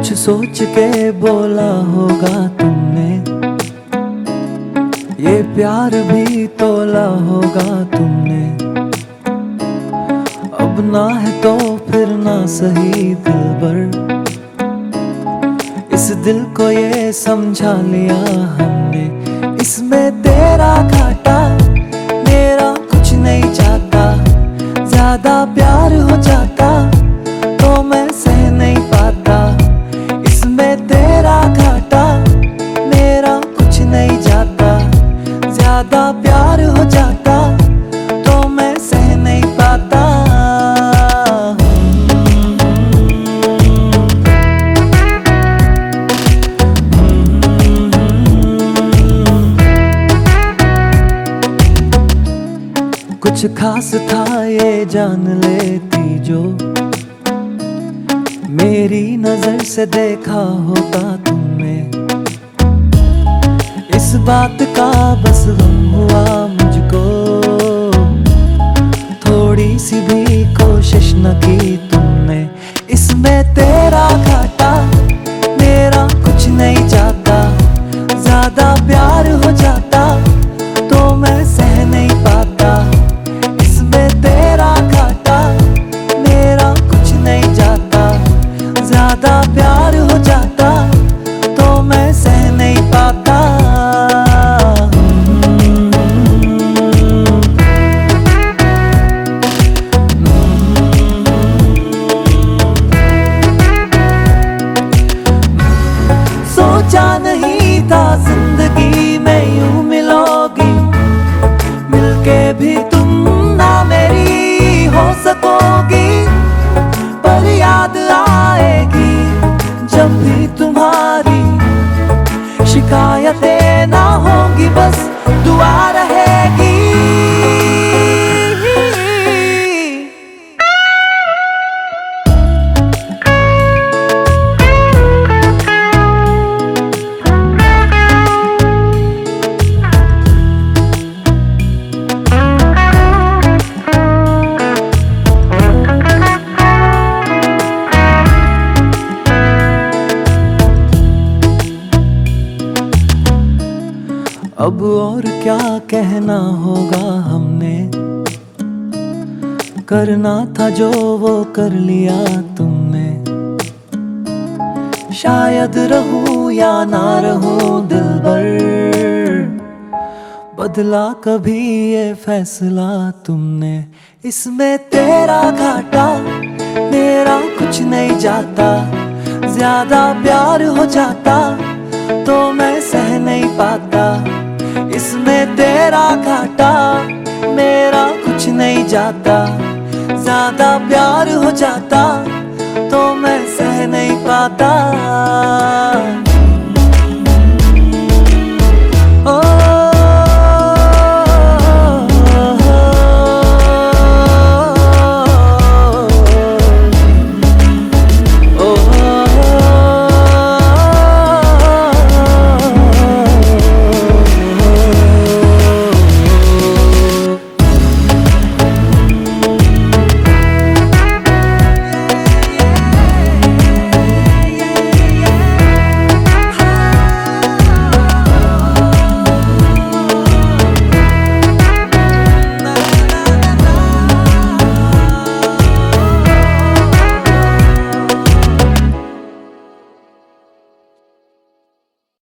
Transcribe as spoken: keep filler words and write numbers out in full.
कुछ सोच के बोला होगा तुमने, ये प्यार भी तोला होगा तुमने। अब ना है तो फिर ना सही दिलबर, इस दिल को ये समझा लिया हमने। इसमें तेरा घाटा मेरा कुछ नहीं जाता, ज्यादा प्यार हो जाता तो मैं सह नहीं पाता। इसमें तेरा घाटा मेरा कुछ नहीं जाता, ज्यादा प्यार हो जाता तो मैं सह नहीं पाता। कुछ खास था ये जान लेती जो, मेरी नजर से देखा होता तुमने। इस बात का बस गम हुआ मुझको, थोड़ी सी भी कोशिश न की तुमने। इसमें तेरा घाटा मेरा कुछ नहीं जाता, ज्यादा प्यार हो जाता तो मैं सह नहीं पाता। इसमें तेरा घाटा मेरा कुछ नहीं जाता, ज्यादा प्यार हो जाता तो मैं सह नहीं पाता। सोचा नहीं था जिंदगी में यूं मिलोगी, मिलके भी तुम ना मेरी हो सकोगी। पर याद आएगी जब भी तुम्हारी, शिकायतें ना होंगी बस दुआ रहेगी। अब और क्या कहना होगा हमने, करना था जो वो कर लिया तुमने। शायद रहूं या ना रहूं दिलबर, बदला कभी ये फैसला तुमने। इसमें तेरा घाटा मेरा कुछ नहीं जाता, ज्यादा प्यार हो जाता तो मैं सह नहीं पाता। इसमें तेरा घाटा मेरा कुछ नहीं जाता, ज्यादा प्यार हो जाता